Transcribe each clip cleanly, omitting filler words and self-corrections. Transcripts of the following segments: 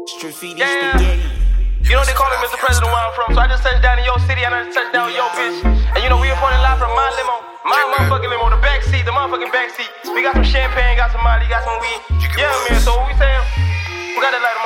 Strafidi spaghetti. You know they call him Mr. President where I'm from, so I just touched down in your city and I just touched down with your bitch. And you know we reporting live from my limo, my motherfucking limo, the backseat, the motherfucking backseat. We got some champagne, got some Molly, got some weed. Yeah, man. So what we saying? We got that light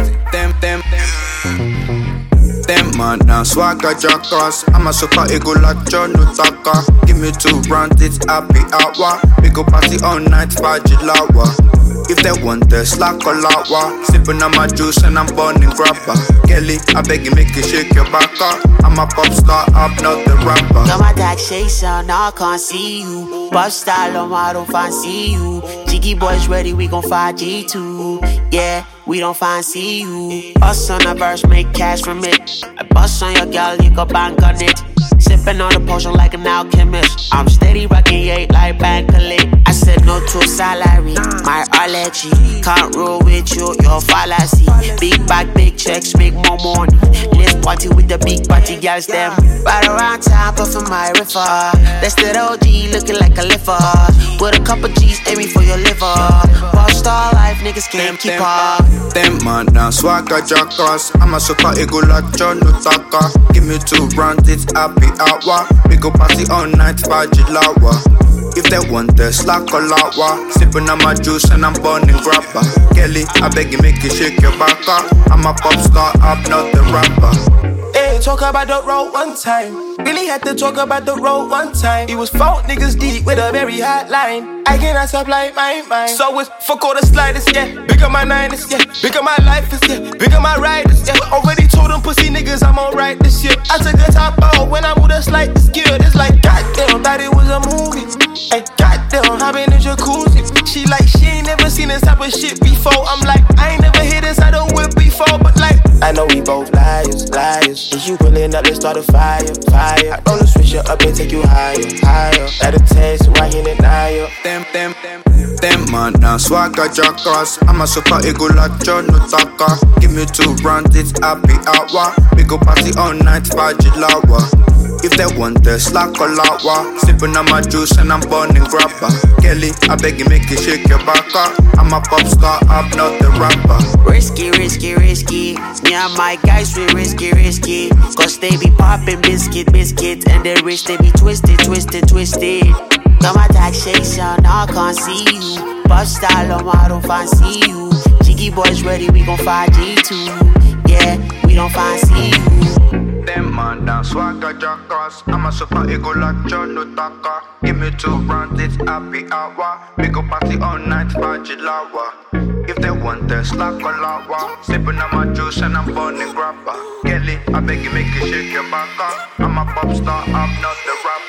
of motherfucker. Them man now swagger jackass. I'm a super ego like John Utaka. Give me 2 rounds, it's happy hour. We go party all night, Fajilawa. If they want the slack or lawa, sipping on my juice and I'm burning grabber. Kelly, I beg you make you shake your back up. I'm a pop star, I'm not the rapper. Got my taxation, now I can't see you. Pop style, I don't fancy you. Jiggy boys ready, we gon' 5G2. Yeah, we don't fancy you. Bust on a verse, make cash from it. I bust on your girl, you can bank on it. Sippin' on the potion like an alchemist. I'm steady rockin' 8 like Bankalit. I said no to salary, my allergy. Can't roll with you, your fallacy. Big bag, big checks, make more money. Let's party with the big party girls, them. Right around town, puffin' my river. That's that OG looking like a liver. With a couple G's aiming for your liver. Pop star life, niggas can't keep up. Them man now swagger jackass. I'm a super ego like John Utaka. Give me 2 rounds, it's happy hour. We go party all night, Fajilawa. If they want the slack or lawa, sipping on my juice and I'm burning grabber. Kelly, I beg you make you shake your back up. I'm a pop star, I'm not the rapper. Hey, talk about the road one time. Really had to talk about the road one time. It was 4 niggas deep with a very hot line. I cannot stop like my mind. So it's fuck all the sliders, yeah. Bigger my 9ers, yeah. Bigger my life is, yeah. Bigger my riders, yeah. Already told them pussy niggas I'm alright this year. I took a top out when I moved a slight skill. It's like goddamn, thought it was a movie. Hey, goddamn, I been in jacuzzi. She like, she ain't never seen this type of shit before. I'm like, I ain't never hit this, I don't whip before. But like, I know we both liars. If you pulling up, let's start a fire. I wanna switch it up and take you higher. At a taste, why you deny you? Them man now swagger jackass. I'm a super ego like John Utaka. Give me 2 rounds, it's happy hour. We go party all night, Fajilawa. If they want the slack or lawa, sipping on my juice and I'm burning grabber. Kelly, I beg you make you shake your back up. I'm a pop star, I'm not the rapper. Risky. Me and my guys we risky. Cause they be popping biscuit. And the wrist they be twisted. Got my taxation, now I can't see you. Pop style, I don't fancy you. Jiggy boys ready, we gon' 5G2. Yeah, we don't fancy you. Them man now swagger jackass. I'm a super ego like John Utaka. Give me 2 rounds, it's happy hour. We go party all night, Fajilawa. If they want the slack or lawa, sipping on my juice and I'm burning grabber. Kelly, I beg you make you shake your back up. I'm a pop star, I'm not the rapper.